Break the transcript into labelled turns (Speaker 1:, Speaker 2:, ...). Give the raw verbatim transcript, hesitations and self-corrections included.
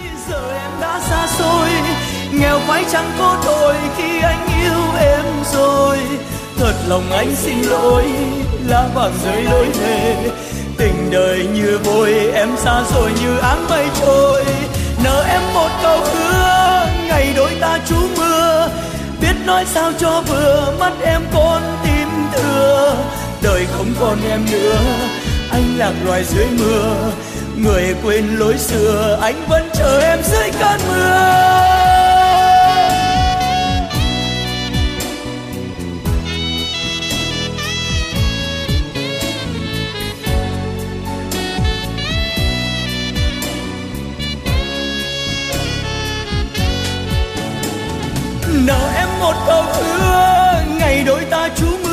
Speaker 1: Giờ em đã xa xôi, nghèo phải chẳng có tội khi anh yêu em rồi. Thật lòng anh xin lỗi, lá vàng rơi lối về. Tình đời như vôi, em xa rồi như áng mây trôi. Nợ em một câu hứa, ngày đôi ta trú mưa. Biết nói sao cho vừa, mắt em con tim thừa. Đời không còn em nữa, anh lạc loài dưới mưa. Người quên lối xưa, anh vẫn chờ em dưới cơn mưa. Nợ em một câu hứa, ngày đôi ta trú